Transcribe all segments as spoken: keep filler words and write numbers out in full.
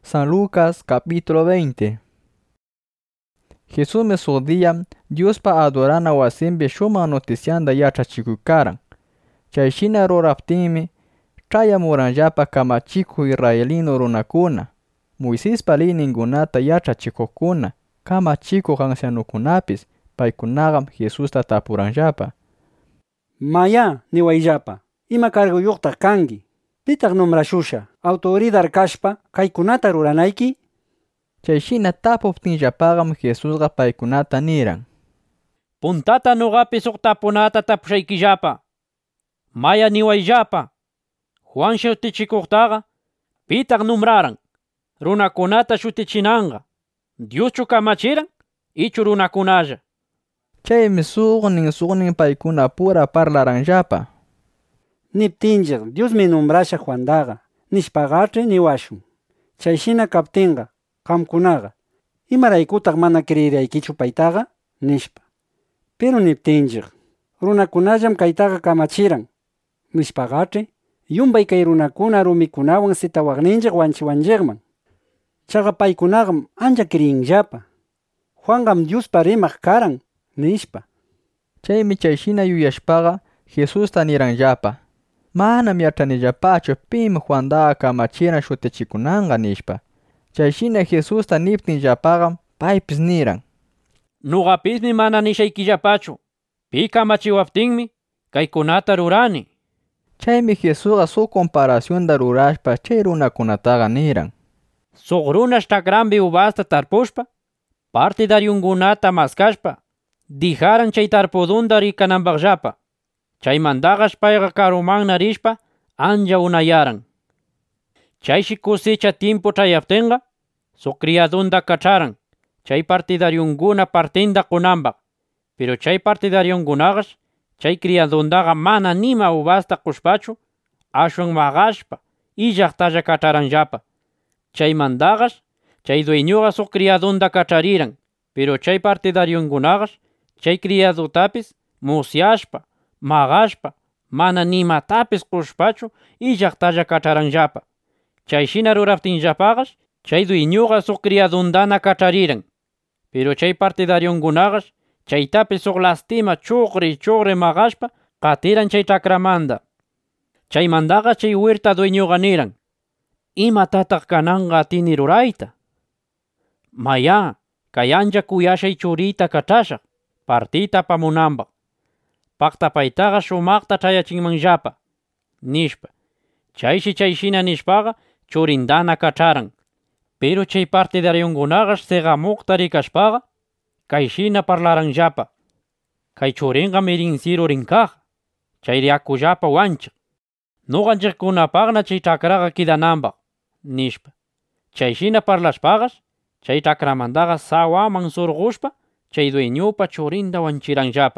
San Lucas capítulo veinte. Jesús mesodía Dios pa adorana wasimbe shuma noticianda yachachikukaran. Chayshina roraptimi chaya muranjapa kamachiku israelino runakuna. Moisés pali ningunata yachachikokuna kamachiko ancianukunapis paykunagam Jesús tapuranjapa. Maya niwayjapa, ima carguyuqta kangi. Pitaq nombrashusha, autoridad kashpa kaykunata ruranayki? Chayshina tapuptinllapaqam Jesusqa paykunata niran. Puntata nuqapi suq tapunata tapushaykillapa. Maya niwayllapa, Juan shutichikuqtaqa pitaq numbraran, runakunata shutichinanqa, Dioschu kamachiran ichu runakunalla. Chaymi suqnin suqnin paykuna pura parlaranllapa. Niptinchiq Dios me nombrasha Juandaqa, nishpaqach'i niwashun. Chayshina kaptinqa, qamkunaqa, imaraykutaq mana creeraykichu paytaqa, nishpa. Pero niptinchiq, runakunallam kaytaqa kamachiran, nishpaqach'i, yumbay kay runakuna rumikunawan sitawaqninchiq wanchiwanchiqman. Chaqa paykunaqam ancha creyinllapa. Juanqam Diospa rimaq karan, nishpa. Chaymi chayshina yuyashpaqa Jesusta niranllapa. Manam yachanillapachu pim Juandaqa kamachiran shutichikunanqa nishpa. Chayshina Jesusta niptinllapaqam paypis niran. Nuqapismi mana nishaykillapachu. Pi kamachiwaptinmi kaykunata rurani. Chaymi Jesusqa suq comparacionda rurashpa chay runakunataqa niran. Suq runa shtacranpi uvasta tarpushpa, partidariunkunata maskashpa, dijaran chay tarpudunda rikananpaqllapa. Chaymantaqash payqa karumanna rishpa ancha unayaran. Chayshi cosecha tiempo chayaptinqa, suq criadunda kacharan, chay partidariunkuna partinda qunanpaq. Pero chay partidariunkunaqash chay criadundaqa mana nima uvasta qushpachu, ashwan maqashpa illaqtalla kacharanllapa. Chaymantaqash chay dueñuqa suq criadunda kachariran, pero chay partidariunkunaqash chay criadutapis musyashpa, maqashpa, mana nimatapis qushpachu illaqtalla kacharanllapa. Chayshina ruraptinllapaqash chay dueñuqa suq criadundana kachariran, pero chay partidariunkunaqash chaytapis suq lastima chuqri chuqri maqashpa qatiran chay chakramanta. Chaymantaqa chay huerta dueñuqa niran, imatataq kananqa atini rurayta. Maya, kay ancha kuyashay churita kachashaq, partita apamunanpaq. Paqta paytaqa shumaqta chayachinmanllapa, nishpa. Chayshi chayshina nishpaqa churindana kacharan. Pero chay partidariunkunaqash seqamuqta rikashpaqa, kayshina parlaranllapa. Kay churinqa mirinsiru rinkaq, chayri akullapa wanchiq. Nuqanchikkunapaqna chay chakraqa kidananpaq, nishpa. Chayshina parlashpaqash, chay chakramantaqa sawaman surqushpa, chay dueñupa churinta wanchiranllapa.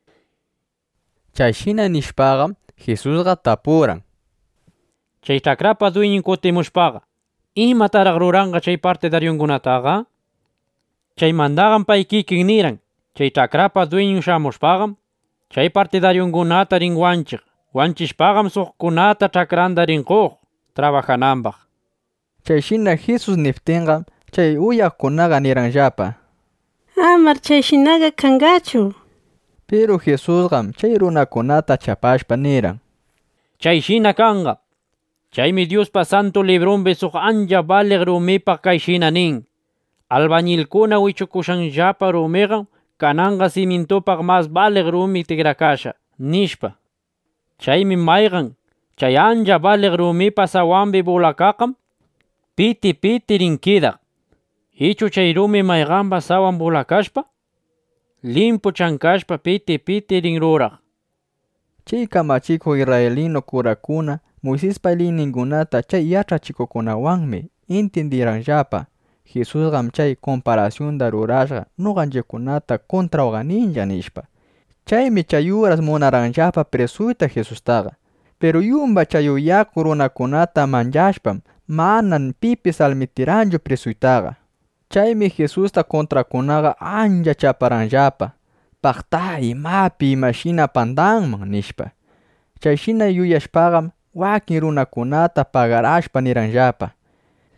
Chayshina nishpaqa Jesusqa tapuran. Chay chakrapa dueñin kutimushpaqa, imataraq ruranqa chay partidariunkunataqa? Chaymantaqam pay kikin niran, chay chakrapa dueñin shamushpaqam, chay partidariunkunata rin wanchiq. Wanchishpaqam suqkunata chakranta rinquq trabajananpaq. Chayshina Jesus niptinqa chay uyaqkunaqa niranllapa. Amar chayshinaqa kangachu. Pero Jesusqam chay runakunata chapashpa niran. Chayshina kanqa. Chaymi Diospa santo librumpi suq ancha baliq rumipaq kayshina nin. Albañilkuna wichukushanllapa rumiqa kananqa cimientupaq mas baliq rumi tikrakasha, nishpa. Chaymi mayqan, chay ancha baliq rumipa sawanpi bulakaqam, piti piti rinkidaq. Ichu chay rumi mayqanpa sawan bulakashpa, limpu chankashpa piti piti rinruraq. Chay kamachikuq israelino kurakuna Moisés payninkunata chay yachachikukunawanmi entendiranllapa. Jesusqam chay comparacionda rurashqa nuqanchikkunata contrawqa ninlla nishpa. Chaymi chay horas munaranllapa presuyta Jesustaqa. Pero yumba chay uyaku runakunata manchashpam manan pipis almitiranchu presuytaqa. Chaymi Jesusta contrakunaqa ancha chaparanllapa. Paqta imapi imashina pandanman nishpa. Chayshina yuyashpaqam wakin runakunata pagarashpa niranllapa.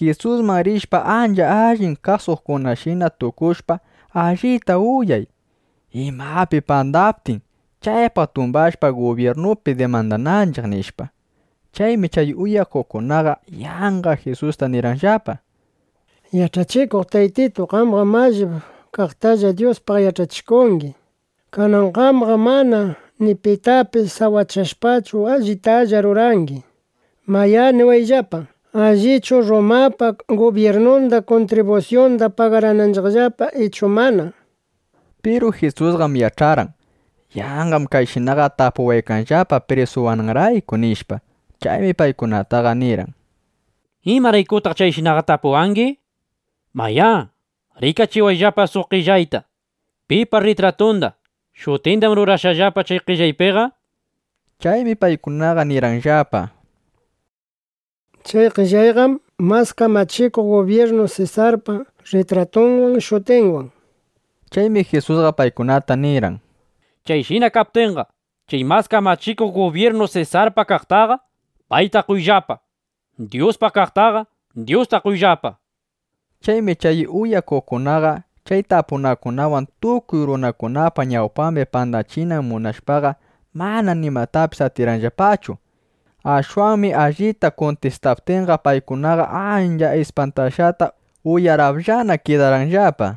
Jesus marishpa anja allin kasuqkunashina tukushpa allita uyay. Imapi pandaptin chaypa tumbashpa gobiernupi demandananchik nishpa. Chaymi chay uyakukunaqa yanqa Jesusta niranllapa: Yachachikuq taytito, qamqa mallib kaqtalla Diospaq yachachishkunki. Kanan qamqa mana ni pitapis sawachashpachu allitalla ruranki. Maya niwayllapa, allichu Romapa gobiernunda contribucionda pagarananchikllapa ichu mana. Pero Jesusqam yacharan, yanqam kayshinaqa tapuwaykanllapa presuwananrayku nishpa. Chaymi paykunataqa niran: ¿Imaraykutaq chayshinaqa tapuwanki? Maya, rikachiwayllapa suq qillayta. Pipa ritratunda, shutindam rurashallapa chay qillaypiqa. Chaymi paykunaqa niranllapa: Chay qillayqam mas kamachikuq gobierno Cesarpa ritratunwan shutinwan. Chaymi Jesusqa paykunata niran: Chayshina kaptinqa, chay mas kamachikuq gobierno Cesarpa kaqtaqa payta quyllapa. Diospa kaqtaqa Diosta quyllapa. Chaymi chay uyakukunaqa chay tapunakunawan tukuy runakunapa ñawpambi pandachinan munashpaqa mana nimatapis atiranllapachu. Ashwanmi allita contestaptinqa paykunaqa ancha espantashata uyarabllana kidaranllapa.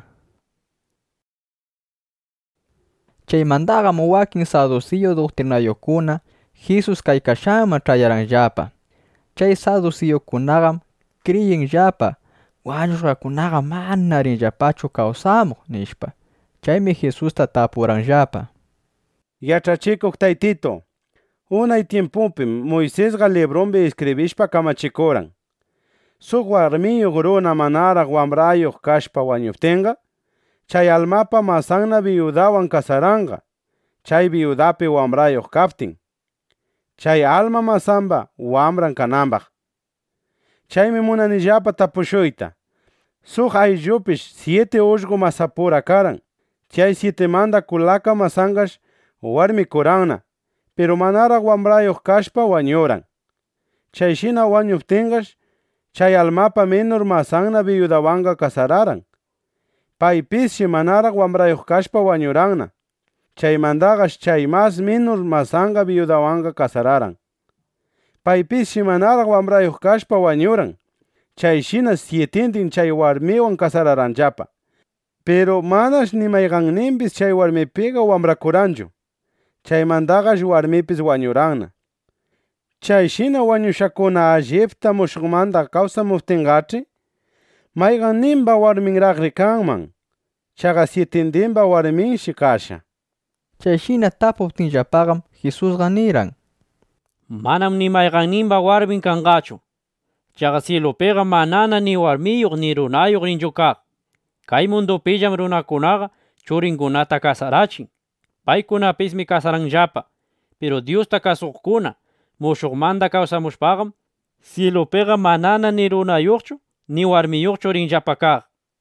Chaymantaqam wakin saduceo doctrinayuqkuna Jesus kaykashanman ch'ayaranllapa. Chay saduceokunaqam creyinllapa wañushqakunaqa mana rinllapachu kawsamuq nishpa. Chaymi Jesusta tapuranllapa: Yachachikuq taytito, unay tiempupim Moisesqa libronpi escribishpa kamachikuran. Suq warmiyuq runa manaraq wamrayuq kashpa wañuptinqa, chay almapa masanna viudawan kasaranqa, chay viudapi wamrayuq kaptin. Chay alma masanpa wamran kananpaq. Chaymi munanillapa tapushuyta: suq ayllupish siete ullqu masapura karan. Chay sietemanta kulaka masanqash warmi kuranna, pero manaraq wamrayuq kashpa wañuran. Chayshina wañuptinqash chay almapa menor masanna viudawanqa kasararan. Paypishi manaraq wamrayuq kashpa wañuranna. Chaymantaqash chay mas menor masanqa viudawanqa kasararan. Paypishi manaraq wamrayuq kashpa wañuran. Chayshina sietintin chay warmiwan kasararanllapa. Pero manash nimayqanninpis chay warmipiqa wamrakuranchu. Chaymantaqash warmipis wañuranna. Chayshina wañushakuna allipta mushuqmanta kawsamuptinqach'i, mayqanninpa warminraqri kanman. Chaqa sietintinpa warminshi kasha. Chayshina tapuptinllapaqam Jesusqa niran: Manam ni mayqanninpa warmin kanqachu. Chaqa cielopiqa manana ni warmiyuq ni runayuq rinchu kaq. Kay mundupillam runakunaqa churinkunata kasarachin. Paykunapismi kasaranllapa. Pero Diosta kasuqkuna mushuqmanta kawsamushpaqam cielopiqa manana ni runayuqchu ni warmiyuqchu rinllapa kaq.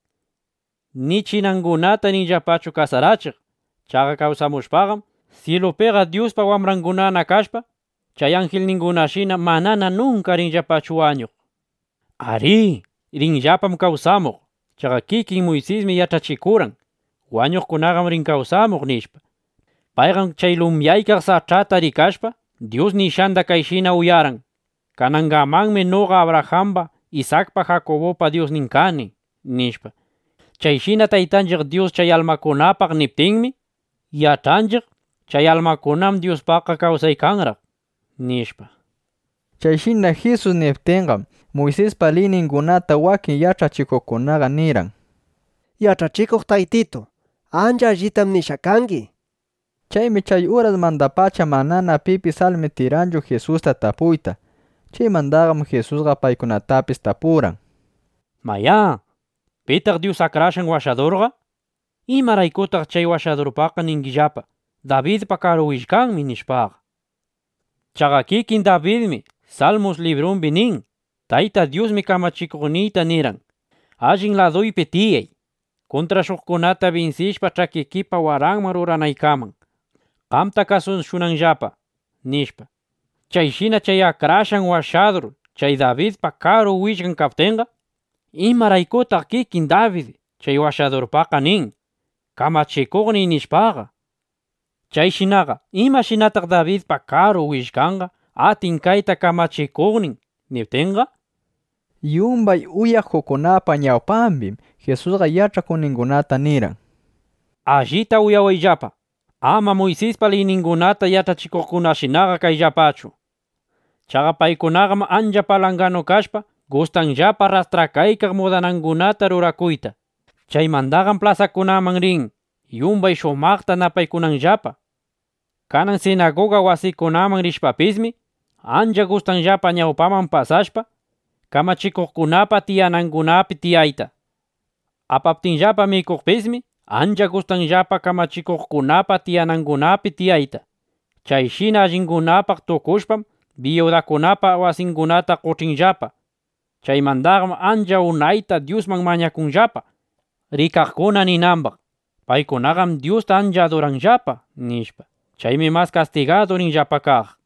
Ni chinankunata ninllapachu kasarachiq. Chaqa kawsamushpaqam cielopiqa Diospa wamrankunana kashpa, chay angelninkunashina manana nunca rinllapachu wañuq. Ari, rinllapam kawsamuq. Chaqa kikin Moisesmi yachachikuran, wañuqkunaqam rin kawsamuq nishpa. Payqam chay lumyaykaq sach'ata rikashpa, Dios nishanta kayshina uyaran: kanankamanmi noqa Abrahampa, Isaacpa, Jacobopa Dios ninkani, nishpa. Chayshina taytanchik Dios chay almakunapaq niptinmi, yachanchik chay almakunam Diospaqqa kawsaykanraq, nishpa. Chayshina Jesus niptinqam Moisespa liyninkunata wakin yachachikuqkunaqa niran: Yachachikuq taytito, ancha allitam nishakanki. Chaymi chay uras mandapacha manana pipis almitiranchu Jesusta tapuyta. Chaymantaqam Jesusqa paykunatapis tapuran: Maya, pitaq Dios akrashan washadurqa? Imaraykutaq chay washadurpaqa ninkillapa Davidpa karuwishkanmi nishpaqa. Chaqa kikin Davidmi Salmos librumpi nin: Tayta Diosmi kamachikuqniyta niran: allin laduypi tiyay, kontrashuqkunata vinsishpa ch'akikipa waranman ruranaykaman, qamta kasushunanllapa, nishpa. Chayshina chay akrashan washadur chay Davidpa karu willkan kaptinqa, Imaraykutaq kikin David chay washadurpaqa nin kamachikuqni nishpaqa. Chayshinaqa imashinataq Davidpa karu wishkanqa atin kayta kamachikuqnin niptinqa. Yumbay uyaq hukunapa ñawpanpim Jesusqa yachakuninkunata niran: Allita uyawayllapa, ama Moisespa leyninkunata yachachikuqkunashinaqa kayllapachu. Chaqa paykunaqam ancha palangano kashpa gustanllapa rastrakaykaq mudanankunata rurakuyta. Chaymantaqam plazakunaman rin yumbay shumaqta napaykunanllapa. Kanan sinagoga wasikunaman rishpapismi ancha gustanllapa ñawpaman pasashpa kamachikuqkunapa tiyanankunapi tiyayta. Apaptinllapa mikuqpismi ancha gustanllapa kamachikuqkunapa tiyanankunapi tiyayta. Chayshina allinkunapaq tukushpam viudakunapa wasinkunata quchinllapa. Chaymantaqam ancha unayta Diosman mañakunllapa rikaqkuna ninanpaq. Paykunaqam Diosta ancha adoranllapa nishpa. Chaymi mas castigado ninllapa kaq.